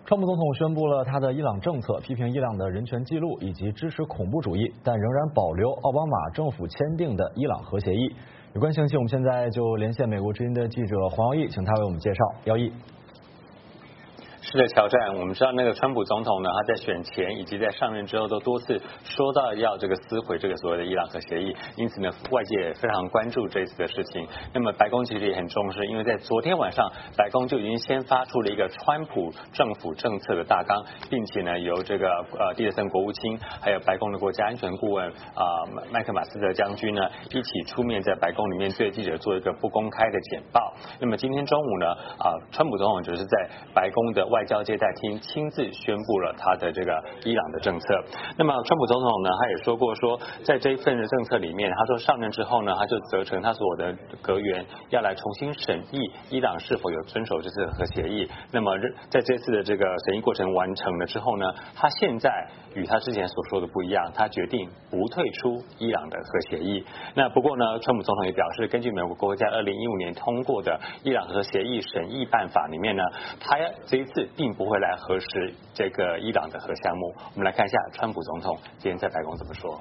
川普总统宣布了他的伊朗政策，批评伊朗的人权记录以及支持恐怖主义，但仍然保留奥巴马政府签订的伊朗核协议。有关信息，我们现在就连线美国之音的记者黄耀义，请他为我们介绍。耀义。 是的，乔战，我们知道那个川普总统呢，他在选前以及在上任之后都多次说到要这个撕毁这个所谓的伊朗核协议，因此呢，外界也非常关注这一次的事情。那么白宫其实也很重视，因为在昨天晚上，白宫就已经先发出了一个川普政府政策的大纲，并且呢，由这个蒂勒森国务卿还有白宫的国家安全顾问麦克马斯特将军呢一起出面在白宫里面对记者做一个不公开的简报。那么今天中午呢，川普总统就是在白宫的外交接待厅亲自宣布了他的这个伊朗的政策。那么川普总统呢，他也说过说，在这一份的政策里面，他说上任之后呢，他就责成他所有的阁员要来重新审议伊朗是否有遵守这次核协议。那么在这次的这个审议过程完成了之后呢，他现在与他之前所说的不一样，他决定不退出伊朗的核协议。那不过呢，川普总统也表示，根据美国国会在2015年通过的伊朗核协议审议办法里面呢，他这一次并不会来核实这个伊朗的核项目。我们来看一下川普总统今天在白宫怎么说。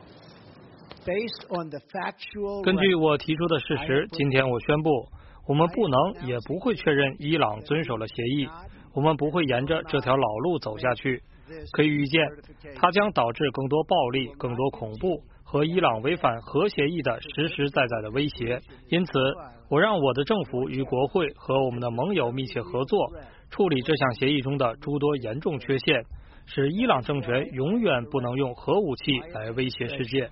根据我提出的事实，今天我宣布，我们不能也不会确认伊朗遵守了协议，我们不会沿着这条老路走下去。可以预见，它将导致更多暴力、更多恐怖和伊朗违反核协议的实实在在的威胁。因此，我让我的政府与国会和我们的盟友密切合作，处理这项协议中的诸多严重缺陷，使伊朗政权永远不能用核武器来威胁世界。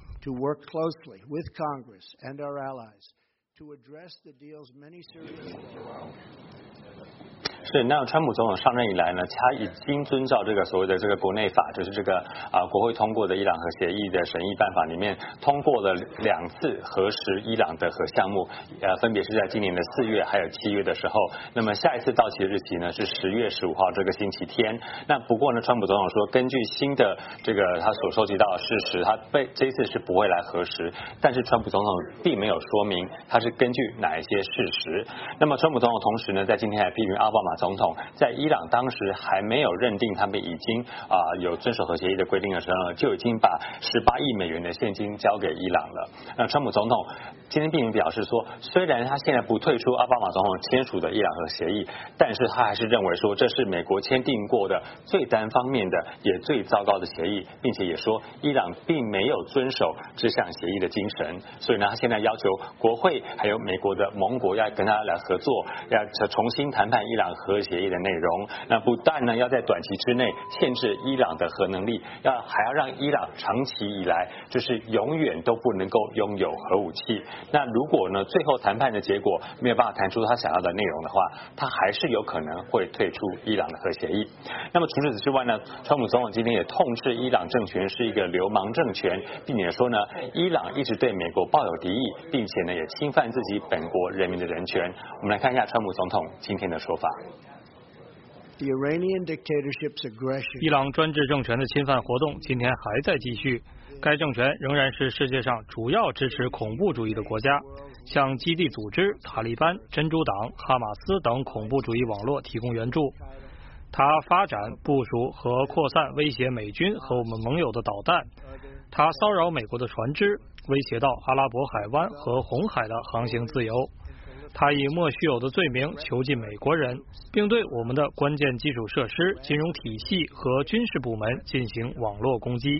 是，那川普总统上任以来呢，他已经遵照这个所谓的这个国内法，就是这个国会通过的伊朗核协议的审议办法里面，通过了2次核实伊朗的核项目，分别是在今年的4月还有7月的时候。那么下一次到期日期呢是10月15号这个星期天。那不过呢，川普总统说，根据新的这个他所收集到的事实，他这一次是不会来核实。但是川普总统并没有说明他是根据哪一些事实。那么川普总统同时呢，在今天还批评奥巴马总统在伊朗当时还没有认定他们已经有遵守核协议的规定的时候呢，就已经把18亿美元的现金交给伊朗了。那川普总统今天并表示说，虽然他现在不退出奥巴马总统签署的伊朗核协议，但是他还是认为说这是美国签订过的最单方面的也最糟糕的协议，并且也说伊朗并没有遵守这项协议的精神。所以呢，他现在要求国会还有美国的盟国要跟他来合作，要重新谈判伊朗核协议的内容。那不但呢要在短期之内限制伊朗的核能力，还要让伊朗长期以来就是永远都不能够拥有核武器。那如果呢最后谈判的结果没有办法谈出他想要的内容的话，他还是有可能会退出伊朗的核协议。那么除此之外呢，川普总统今天也痛斥伊朗政权是一个流氓政权，并且说呢，伊朗一直对美国抱有敌意，并且呢也侵犯自己本国人民的人权。我们来看一下川普总统今天的说法。 伊朗专制政权的侵犯活动今天还在继续，该政权仍然是世界上主要支持恐怖主义的国家，向基地组织、塔利班、真主党、哈马斯等恐怖主义网络提供援助。它发展、部署和扩散威胁美军和我们盟友的导弹，它骚扰美国的船只，威胁到阿拉伯海湾和红海的航行自由。他以莫须有的罪名囚禁美国人，并对我们的关键基础设施、金融体系和军事部门进行网络攻击。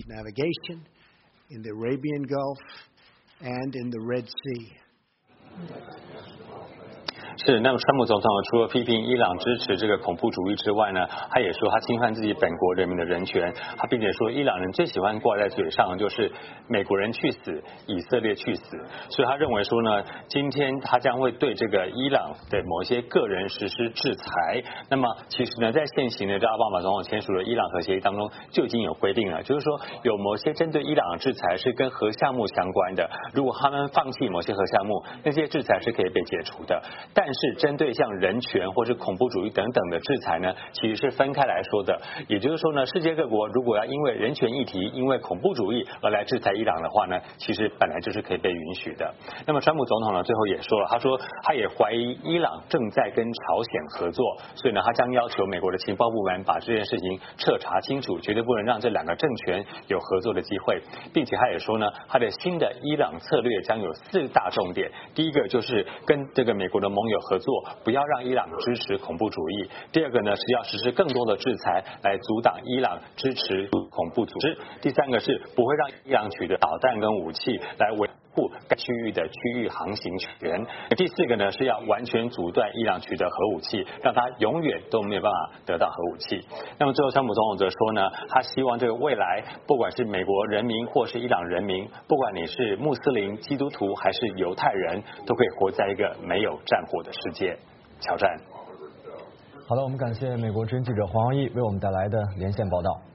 是，那么川普总统除了批评伊朗支持这个恐怖主义之外呢，他也说他侵犯自己本国人民的人权。他并且说，伊朗人最喜欢挂在嘴上的就是美国人去死，以色列去死。所以他认为说呢，今天他将会对这个伊朗的某一些个人实施制裁。那么其实呢，在现行的这奥巴马总统签署的伊朗核协议当中就已经有规定了，就是说有某些针对伊朗的制裁是跟核项目相关的，如果他们放弃某些核项目，那些制裁是可以被解除的。 但是针对像人权或是恐怖主义等等的制裁呢，其实是分开来说的。也就是说呢，世界各国如果要因为人权议题、因为恐怖主义而来制裁伊朗的话呢，其实本来就是可以被允许的。那么川普总统呢，最后也说了，他说他也怀疑伊朗正在跟朝鲜合作，所以呢，他将要求美国的情报部门把这件事情彻查清楚，绝对不能让这两个政权有合作的机会，并且他也说呢，他的新的伊朗策略将有4大重点。第一个就是跟这个美国的盟友合作，不要让伊朗支持恐怖主义；第二个呢是要实施更多的制裁来阻挡伊朗支持恐怖组织；第三个是不会让伊朗取得导弹跟武器来维护该区域的区域航行权；第4个呢是要完全阻断伊朗取得核武器，让他永远都没有办法得到核武器。那么最后川普总统则说呢，他希望这个未来不管是美国人民或是伊朗人民，不管你是穆斯林、基督徒还是犹太人，都可以活在一个没有战火的世界。乔战。 好的，我们感谢美国之音记者黄耀毅为我们带来的连线报道。